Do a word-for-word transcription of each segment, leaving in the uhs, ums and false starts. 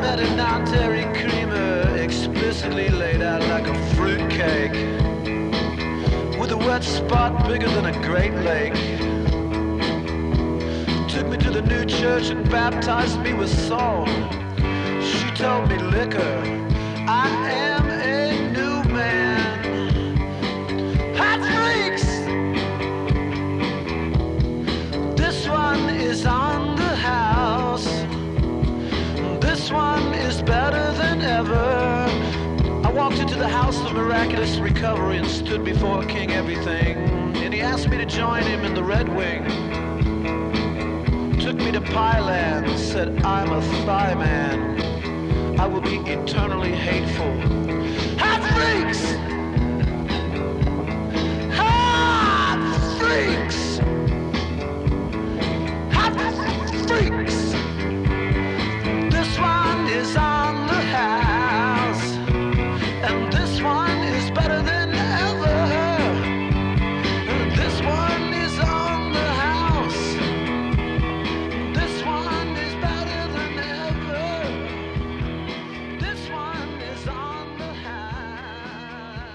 met a non-dairy creamer, explicitly laid out like a fruitcake, with a wet spot bigger than a Great Lake. Took me to the new church and baptized me with salt. She told me, liquor, I am a new man. Hot freaks! This one is on the house. This one is better than ever. I walked into the house of miraculous recovery and stood before King Everything. And he asked me to join him in the Red Wing. Took me to Pyland, said I'm a thigh man. I will be eternally hateful. Hot freaks! Hot freaks! Hot freaks! This one is on the house, and this one is better than ever. This one is on the house. This one is better than ever. This one is on the house.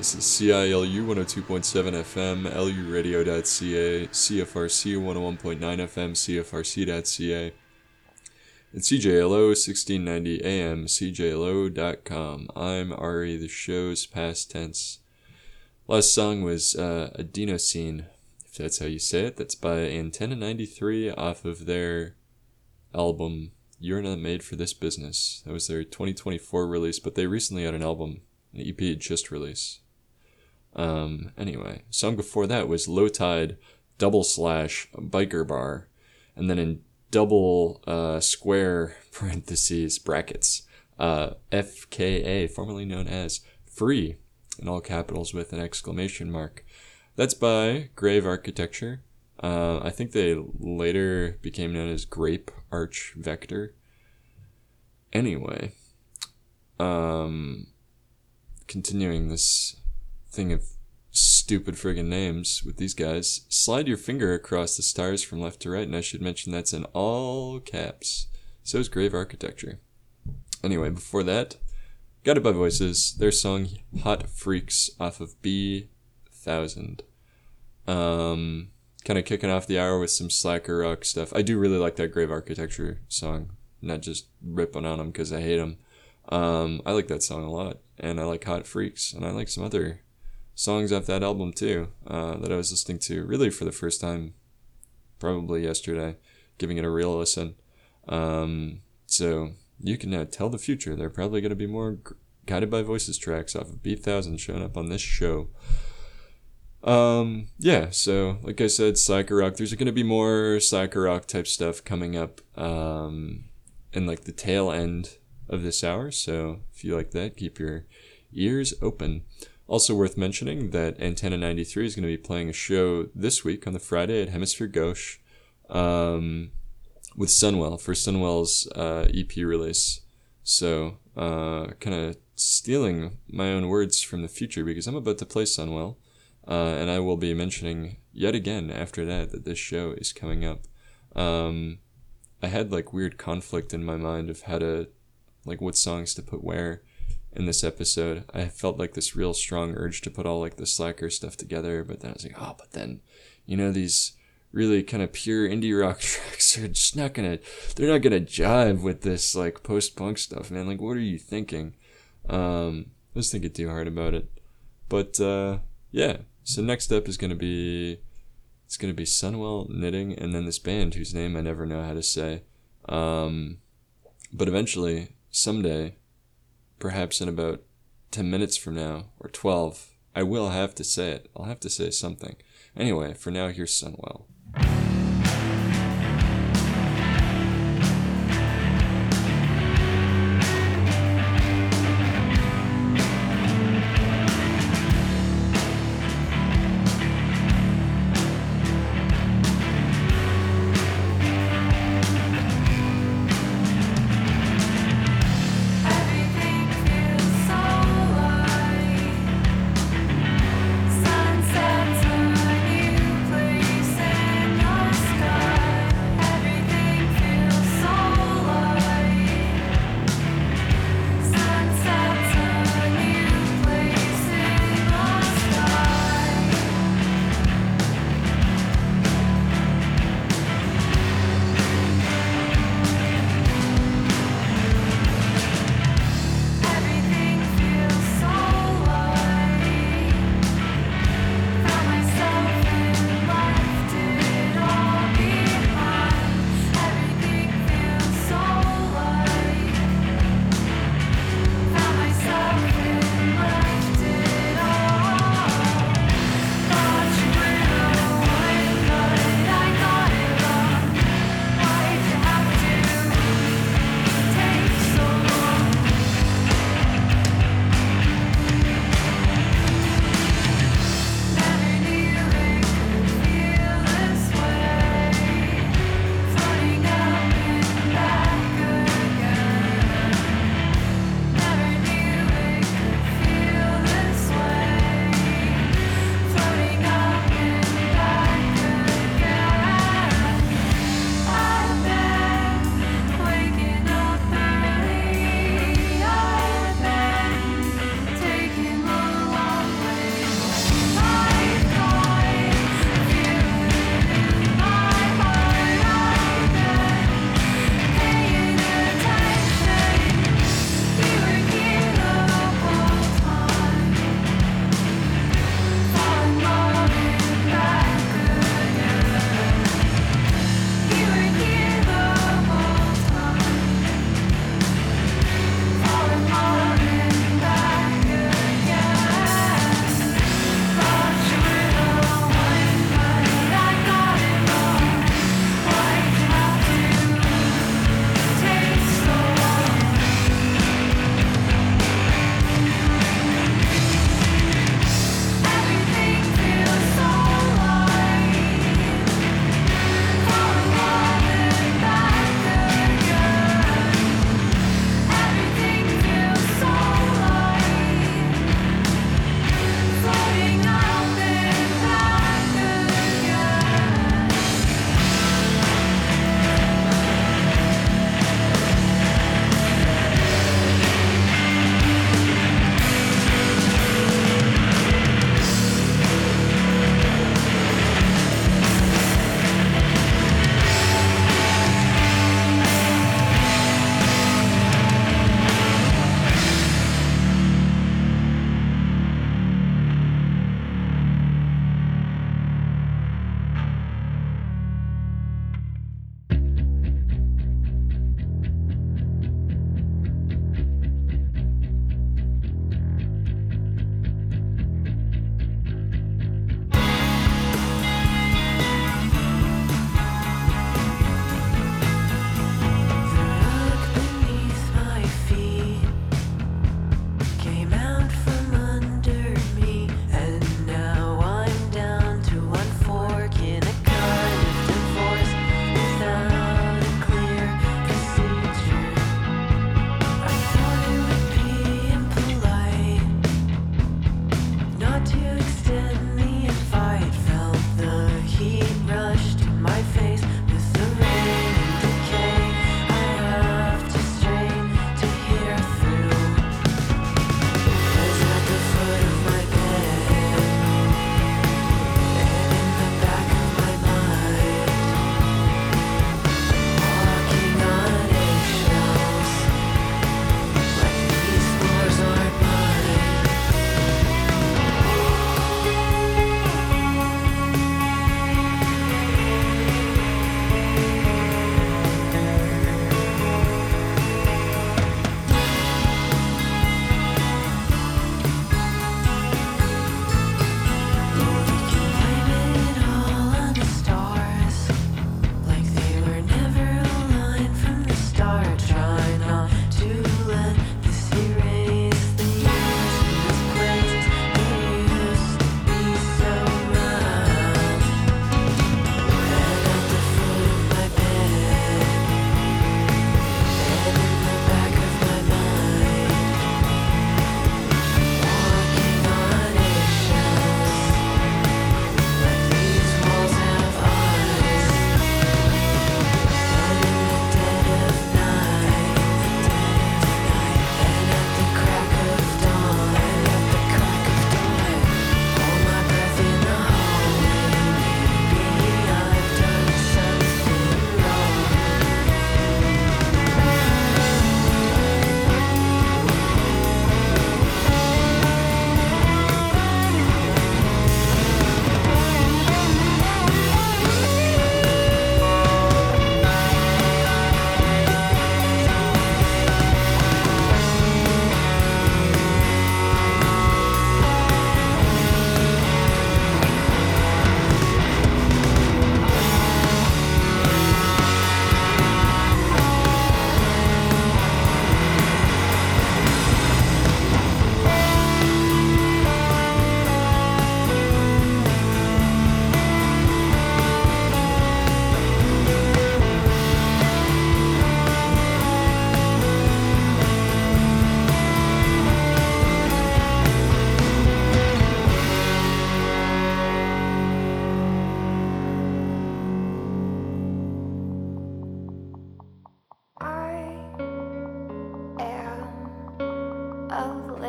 This is C I L U one oh two point seven F M, L U radio dot C A, C F R C one oh one point nine F M, C F R C dot C A, and C J L O sixteen ninety A M, C J L O dot com. I'm Ari, the show's past tense. Last song was uh, Adenosine, if that's how you say it. That's by Antenna ninety-three off of their album You're Not Made for This Business. That was their twenty twenty-four release, but they recently had an album, an E P just released. Um, anyway, song before that was Low Tide, double slash, Biker Bar, and then in double uh, square parentheses, brackets, uh, F K A, formerly known as Free, in all capitals with an exclamation mark. That's by Grave Architecture. Uh, I think they later became known as Grape Arch Vector. Anyway, um, continuing this thing of stupid friggin' names with these guys, slide your finger across the stars from left to right, and I should mention that's in all caps. So is Grave Architecture. Anyway, before that, Guided by Voices, their song Hot Freaks off of B one thousand. Um, kind of kicking off the hour with some slacker rock stuff. I do really like that Grave Architecture song, not just ripping on them because I hate them. Um, I like that song a lot, and I like Hot Freaks, and I like some other songs off that album too, uh, that I was listening to really for the first time probably yesterday, giving it a real listen. Um, so you can now tell the future. There are probably going to be more g- Guided by Voices tracks off of B one thousand showing up on this show. Um, yeah, so like I said, psycho rock. There's going to be more psycho rock type stuff coming up um, in like the tail end of this hour. So if you like that, keep your ears open. Also worth mentioning that Antenna ninety-three is going to be playing a show this week on the Friday at Hemisphere Gauche um, with Sunwell for Sunwell's uh, E P release. So uh, kind of stealing my own words from the future because I'm about to play Sunwell, uh, and I will be mentioning yet again after that that this show is coming up. Um, I had like weird conflict in my mind of how to, like what songs to put where in this episode. I felt like this real strong urge to put all like the slacker stuff together, but then I was like, oh, but then, you know, these really kind of pure indie rock tracks are just not gonna, they're not gonna jive with this like post-punk stuff, man. Like, what are you thinking? Um, I was thinking too hard about it. But, uh, yeah. So next up is gonna be, it's gonna be Sunwell Knitting, and then this band whose name I never know how to say. Um, but eventually, someday, perhaps in about ten minutes from now, or twelve, I will have to say it. I'll have to say something. Anyway, for now, here's Sunwell. Sunsets on a new place.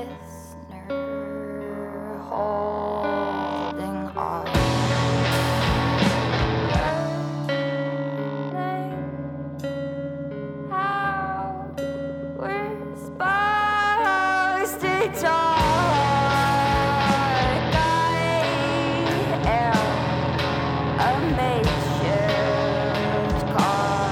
listener holding on. Learning how we're supposed to talk. I am a makeshift car.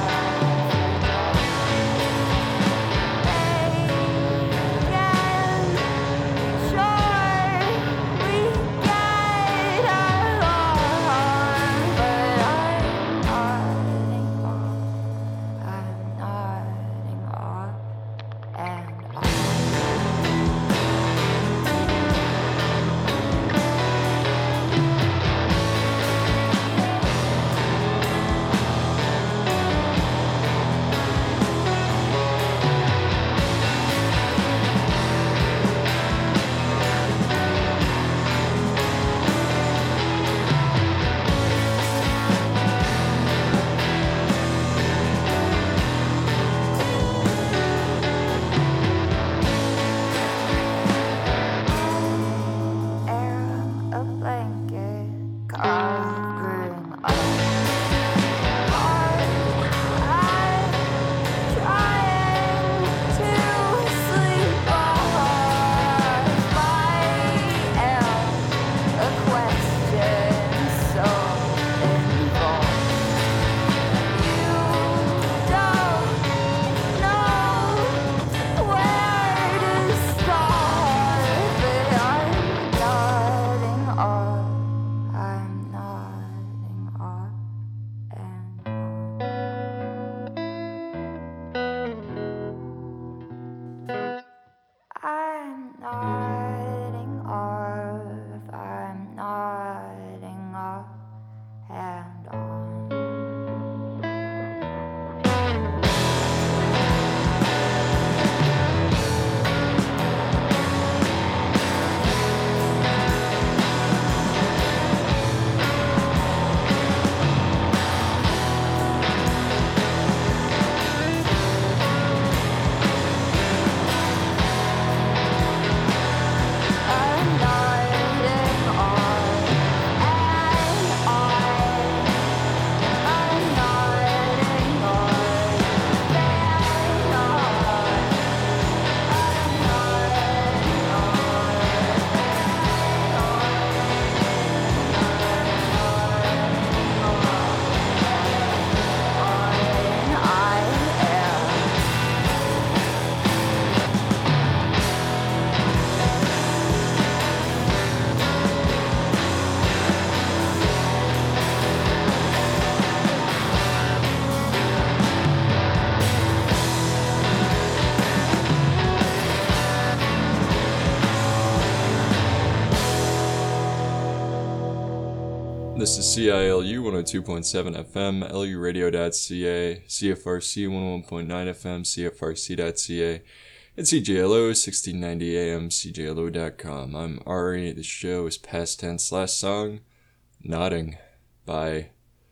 This is C I L U one oh two point seven F M, L U radio dot C A, C F R C one oh one point nine F M, C F R C dot C A, and C J L O sixteen ninety A M, C J L O dot com. I'm Ari. The show is past tense. Last song, Nodding by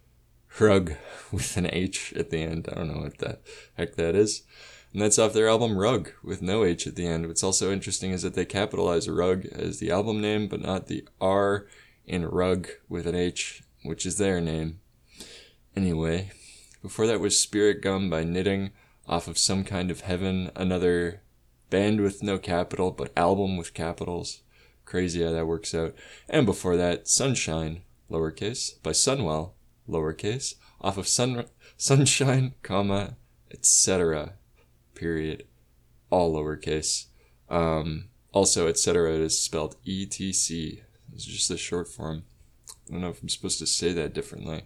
Rug with an H at the end. I don't know what the heck that is. And that's off their album Rug with no H at the end. What's also interesting is that they capitalize Rug as the album name, but not the R in Rug with an H, which is their name. Anyway, before that was Spirit Gum by Knitting off of Some Kind of Heaven, another band with no capital, but album with capitals. Crazy how that works out. And before that, Sunshine, lowercase, by Sunwell, lowercase, off of Sun Sunshine, comma, et cetera, period, all lowercase. Um, also, et cetera is spelled E T C. It's just the short form. I don't know if I'm supposed to say that differently.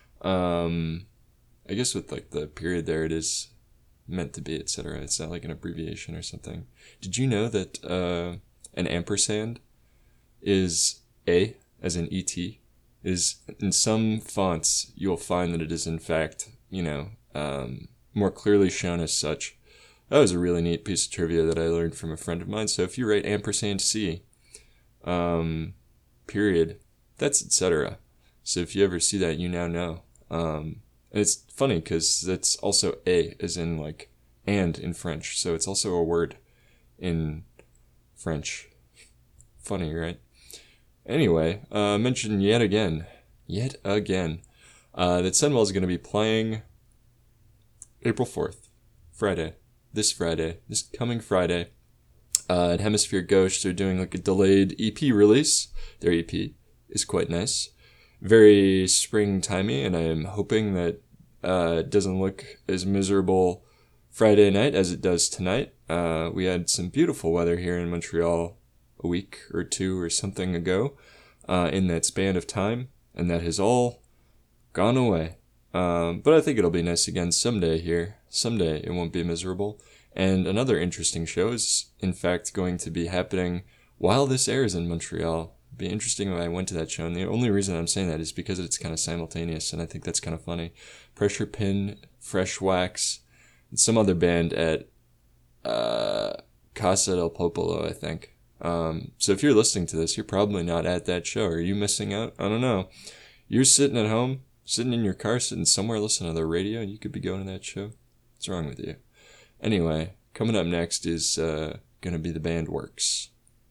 Um, I guess with like the period there, it is meant to be et cetera. It's not like an abbreviation or something. Did you know that uh, an ampersand is A, as in E T? Is in some fonts you'll find that it is in fact, you know, um, more clearly shown as such. That was a really neat piece of trivia that I learned from a friend of mine. So if you write ampersand C, um, period, that's et cetera. So if you ever see that, you now know. Um, and it's funny because that's also A, as in like and in French. So it's also a word in French. Funny, right? Anyway, uh, mention yet again, yet again, uh, that Sunwell is going to be playing April fourth, Friday, this Friday, this coming Friday, uh, at Hemisphere Gauche. They're doing like a delayed E P release. Their E P is quite nice. Very springtimey, and I am hoping that uh, it doesn't look as miserable Friday night as it does tonight. Uh, we had some beautiful weather here in Montreal a week or two or something ago uh, in that span of time, and that has all gone away. Um, but I think it'll be nice again someday here. Someday it won't be miserable. And another interesting show is, in fact, going to be happening while this airs in Montreal. It'd be interesting if I went to that show, and the only reason I'm saying that is because it's kind of simultaneous, and I think that's kind of funny. Pressure Pin, Fresh Wax, and some other band at uh, Casa del Popolo, I think. Um, so if you're listening to this, you're probably not at that show. Are you missing out? I don't know. You're sitting at home, sitting in your car, sitting somewhere listening to the radio, and you could be going to that show. What's wrong with you? Anyway, coming up next is uh, going to be the band Works.